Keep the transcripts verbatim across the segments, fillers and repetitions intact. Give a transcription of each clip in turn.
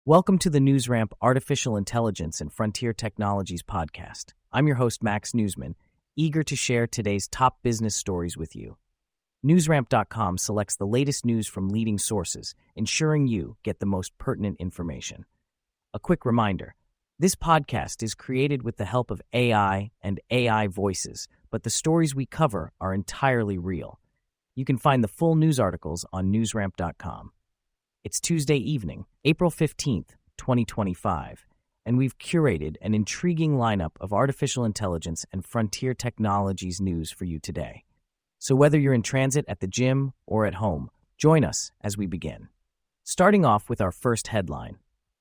Welcome to the NewsRamp Artificial Intelligence and Frontier Technologies podcast. I'm your host, Max Newsman, eager to share today's top business stories with you. NewsRamp dot com selects the latest news from leading sources, ensuring you get the most pertinent information. A quick reminder, this podcast is created with the help of A I and A I voices, but the stories we cover are entirely real. You can find the full news articles on NewsRamp dot com. It's Tuesday evening, April fifteenth, twenty twenty-five, and we've curated an intriguing lineup of artificial intelligence and frontier technologies news for you today. So whether you're in transit at the gym or at home, join us as we begin. Starting off with our first headline.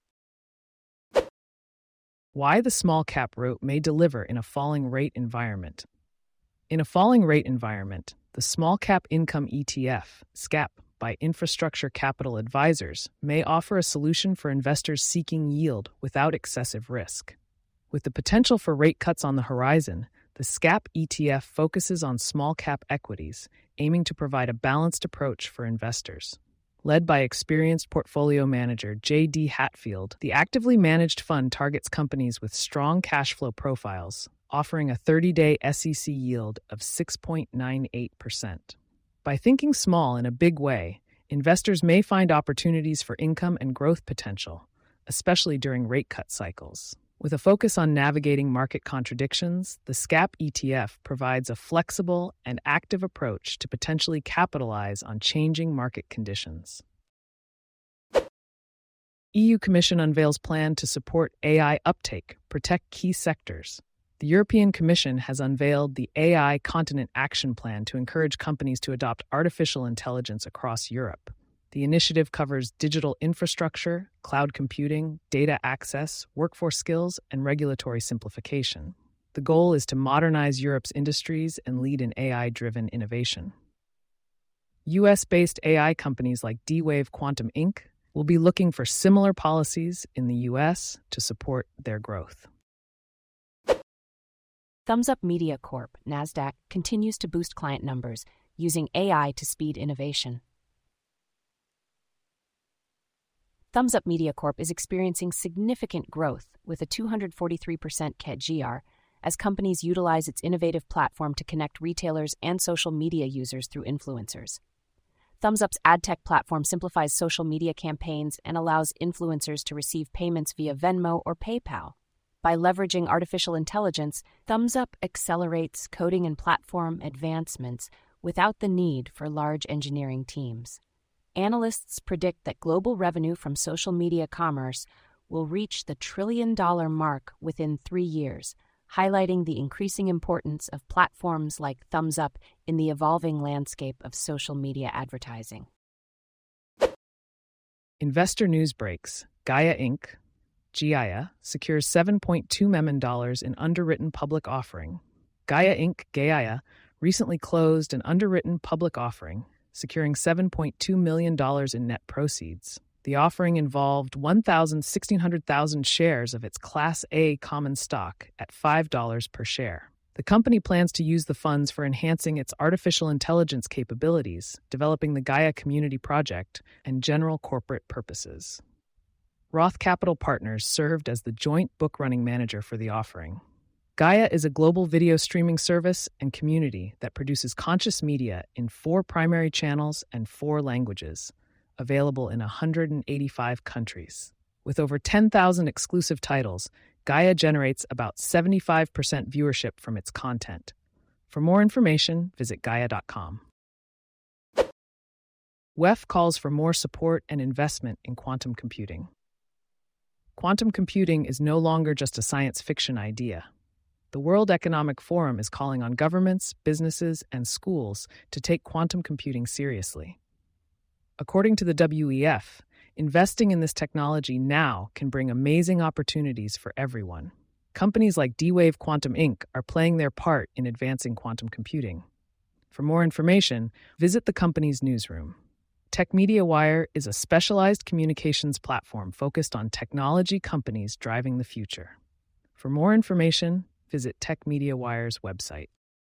Why the small cap route may deliver in a falling rate environment. In a falling rate environment, the Small Cap Income E T F, S C A P, by Infrastructure Capital Advisors, may offer a solution for investors seeking yield without excessive risk. With the potential for rate cuts on the horizon, the S C A P E T F focuses on small cap equities, aiming to provide a balanced approach for investors. Led by experienced portfolio manager J D Hatfield, the actively managed fund targets companies with strong cash flow profiles, offering a thirty-day S E C yield of six point nine eight percent. By thinking small in a big way, investors may find opportunities for income and growth potential, especially during rate cut cycles. With a focus on navigating market contradictions, the S C A P E T F provides a flexible and active approach to potentially capitalize on changing market conditions. E U Commission unveils plan to support A I uptake, protect key sectors. The European Commission has unveiled the A I Continent Action Plan to encourage companies to adopt artificial intelligence across Europe. The initiative covers digital infrastructure, cloud computing, data access, workforce skills, and regulatory simplification. The goal is to modernize Europe's industries and lead in A I-driven innovation. U S-based A I companies like D-Wave Quantum Incorporated will be looking for similar policies in the U S to support their growth. Thumbs Up Media Corp, NASDAQ, continues to boost client numbers, using A I to speed innovation. Thumbs Up Media Corp is experiencing significant growth with a two hundred forty-three percent C A G R as companies utilize its innovative platform to connect retailers and social media users through influencers. Thumbs Up's ad tech platform simplifies social media campaigns and allows influencers to receive payments via Venmo or PayPal. By leveraging artificial intelligence, Thumbs Up accelerates coding and platform advancements without the need for large engineering teams. Analysts predict that global revenue from social media commerce will reach the trillion-dollar mark within three years, highlighting the increasing importance of platforms like Thumbs Up in the evolving landscape of social media advertising. Investor news breaks. Gaia Incorporated, G I A, secures seven point two million dollars in underwritten public offering. Gaia Incorporated, Gaia, recently closed an underwritten public offering, securing seven point two million dollars in net proceeds. The offering involved one hundred sixteen thousand shares of its Class A common stock at five dollars per share. The company plans to use the funds for enhancing its artificial intelligence capabilities, developing the Gaia Community Project, and general corporate purposes. Roth Capital Partners served as the joint book-running manager for the offering. Gaia is a global video streaming service and community that produces conscious media in four primary channels and four languages, available in one hundred eighty-five countries. With over ten thousand exclusive titles, Gaia generates about seventy-five percent viewership from its content. For more information, visit Gaia dot com. W E F calls for more support and investment in quantum computing. Quantum computing is no longer just a science fiction idea. The World Economic Forum is calling on governments, businesses, and schools to take quantum computing seriously. According to the W E F, investing in this technology now can bring amazing opportunities for everyone. Companies like D-Wave Quantum Incorporated are playing their part in advancing quantum computing. For more information, visit the company's newsroom. Tech Media Wire is a specialized communications platform focused on technology companies driving the future. For more information, visit Tech Media Wire's website.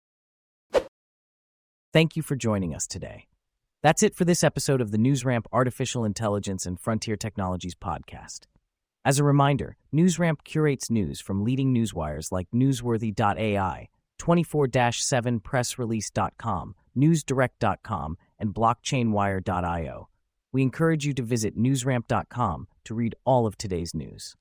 Thank you for joining us today. That's it for this episode of the NewsRamp Artificial Intelligence and Frontier Technologies podcast. As a reminder, NewsRamp curates news from leading newswires like Newsworthy dot A I, twenty-four seven press release dot com, newsdirect dot com, and blockchain wire dot io. We encourage you to visit newsramp dot com to read all of today's news.